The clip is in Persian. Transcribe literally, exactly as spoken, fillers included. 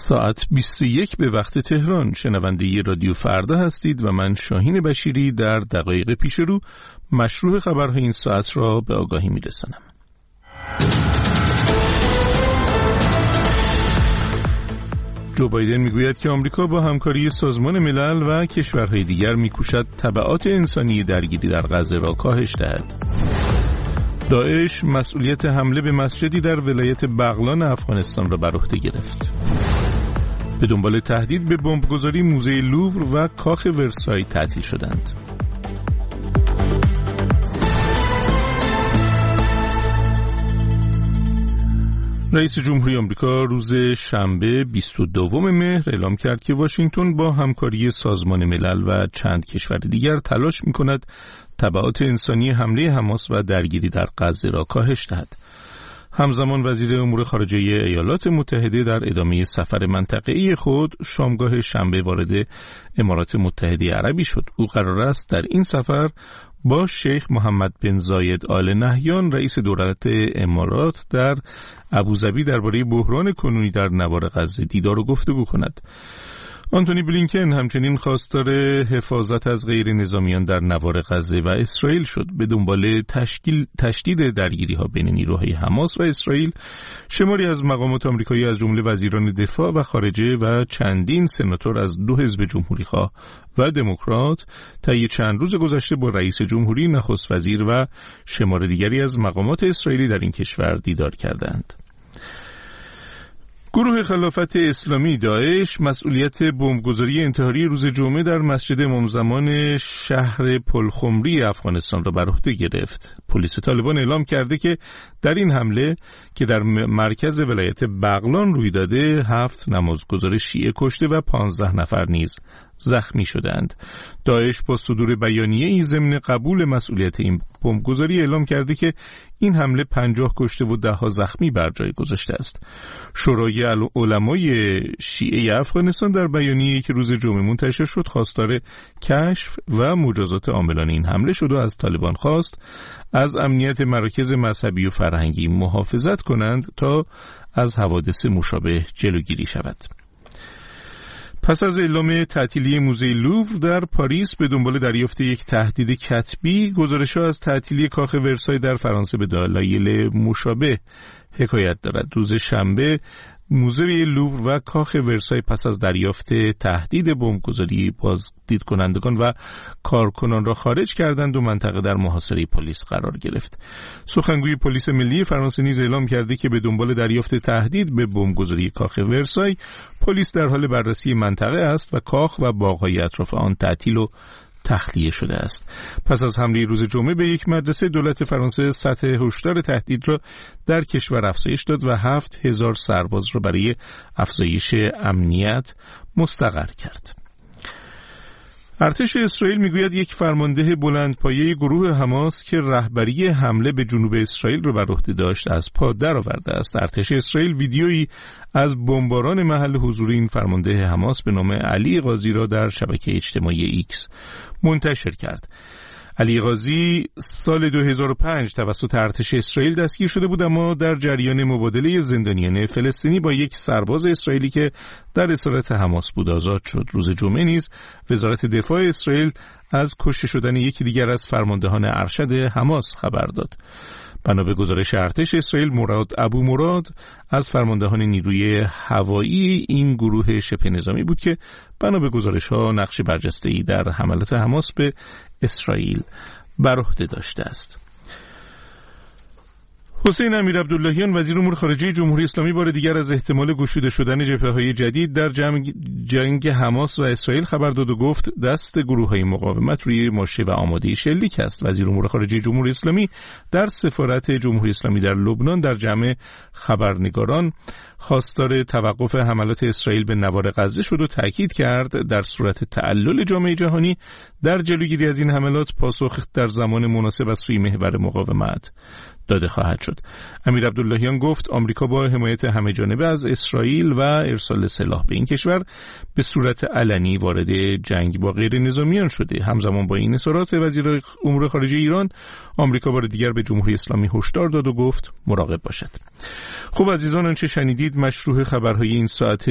ساعت بیست و یک به وقت تهران. شنونده ی رادیو فردا هستید و من شاهین بشیری در دقایق پیش رو مشروع خبرهای این ساعت را به آگاهی میرسانم. جو بایدن میگوید که آمریکا با همکاری سازمان ملل و کشورهای دیگر میکوشد تبعات انسانی درگیری در غزه را کاهش دهد. داعش مسئولیت حمله به مسجدی در ولایت بغلان افغانستان را بر عهده گرفت. به دنبال تهدید به بمبگذاری موزه لوور و کاخ ورسای تعطیل شدند. رئیس جمهوری آمریکا روز شنبه بیست و دوم مهر اعلام کرد که واشنگتن با همکاری سازمان ملل و چند کشور دیگر تلاش می‌کند تبعات انسانی حمله حماس و درگیری در غزه را کاهش دهد. همزمان وزیر امور خارجه ایالات متحده در ادامه سفر منطقه‌ای خود شامگاه شنبه وارد امارات متحده عربی شد. او قرار است در این سفر با شیخ محمد بن زاید آل نهیان رئیس دولت امارات در ابوظبی درباره بحران کنونی در نوار غزه دیدار و گفتگو کند. آنتونی بلینکن همچنین خواستار حفاظت از غیر نظامیان در نوار غزه و اسرائیل شد. به دنبال تشکیل تشدید درگیری‌ها بین نیروهای حماس و اسرائیل، شماری از مقامات آمریکایی از جمله وزیران دفاع و خارجه و چندین سناتور از دو حزب جمهوری‌خواه و دموکرات طی چند روز گذشته با رئیس جمهوری، نخست وزیر و شمار دیگری از مقامات اسرائیلی در این کشور دیدار کردند. گروه خلافت اسلامی داعش مسئولیت بمبگذاری انتحاری روز جمعه در مسجد امام زمان شهر پلخمری افغانستان را بر عهده گرفت. پلیس طالبان اعلام کرده که در این حمله که در مرکز ولایت بغلان روی داده، هفت نمازگزار شیعه کشته و پانزده نفر نیز زخمی شدند. داعش با صدور بیانیه‌ای ضمن قبول مسئولیت این بمبگذاری اعلام کرده که این حمله پنجاه کشته و ده ها زخمی بر جای گذاشته است. شورای علمای شیعه افغانستان در بیانیه‌ای که روز جمعه منتشر شد خواستار کشف و مجازات عاملان این حمله شد و از طالبان خواست از امنیت مراکز مذهبی و فرهنگی محافظت کنند تا از حوادث مشابه جلوگیری شود. پس از اعلام تعطیلی موزه لوور در پاریس به دنبال دریافت یک تهدید کتبی، گزارش‌ها از تعطیلی کاخ ورسای در فرانسه به دلایل مشابه حکایت دارد. روز شنبه موزه لوور و کاخ ورسای پس از دریافت تهدید بمبگذاری بازدید کنندگان و کارکنان را خارج کردند و منطقه در محاصره پلیس قرار گرفت. سخنگوی پلیس ملی فرانسه نیز اعلام کرده که به دنبال دریافت تهدید به بمبگذاری کاخ ورسای، پلیس در حال بررسی منطقه است و کاخ و باغ‌های اطراف آن تعطیل و تخلیه شده است. پس از حمله روز جمعه به یک مدرسه، دولت فرانسه سطح هشدار تهدید را در کشور افزایش داد و هفت هزار سرباز را برای افزایش امنیت مستقر کرد. ارتش اسرائیل میگوید یک فرمانده بلندپایه گروه حماس که رهبری حمله به جنوب اسرائیل را بر عهده داشت از پا درآورده است. ارتش اسرائیل ویدیویی از بمباران محل حضور این فرمانده حماس به نام علی غازی را در شبکه اجتماعی ایکس منتشر کرد. علی غازی سال دو هزار و پنج توسط ارتش اسرائیل دستگیر شده بود، اما در جریان مبادله زندانیان فلسطینی با یک سرباز اسرائیلی که در اسارت حماس بود آزاد شد. روز جمعه نیز وزارت دفاع اسرائیل از کشته شدن یکی دیگر از فرماندهان ارشد حماس خبر داد. بنا به گزارش ارتش اسرائیل، مراد ابو مراد از فرماندهان نیروی هوایی این گروه شبه نظامی بود که بنا به گزارش‌ها نقش برجسته‌ای در حملات حماس به اسرائیل بر عهده داشته است. حسین امیر عبداللهیان وزیر امور خارجه جمهوری اسلامی بار دیگر از احتمال گشوده شدن جبهه‌های جدید در جنگ, جنگ حماس و اسرائیل خبر داد و گفت دست گروه‌های مقاومت روی ماشه و آماده شلیک است. وزیر امور خارجه جمهوری اسلامی در سفارت جمهوری اسلامی در لبنان در جمع خبرنگاران خواستار توقف حملات اسرائیل به نوار غزه شد و تاکید کرد در صورت تعلل جامعه جهانی در جلوگیری از این حملات پاسخ در زمان مناسب از سوی محور مقاومت داده خواهد شد. امیر عبداللهیان گفت آمریکا با حمایت همه‌جانبه از اسرائیل و ارسال سلاح به این کشور به صورت علنی وارد جنگ با غیر نظامیان شده. همزمان با این اظهارات وزیر امور خارجه ایران، آمریکا بار دیگر به جمهوری اسلامی هشدار داد و گفت مراقب باشد. خب عزیزان، آنچه شنیدید مشروع خبرهای این ساعت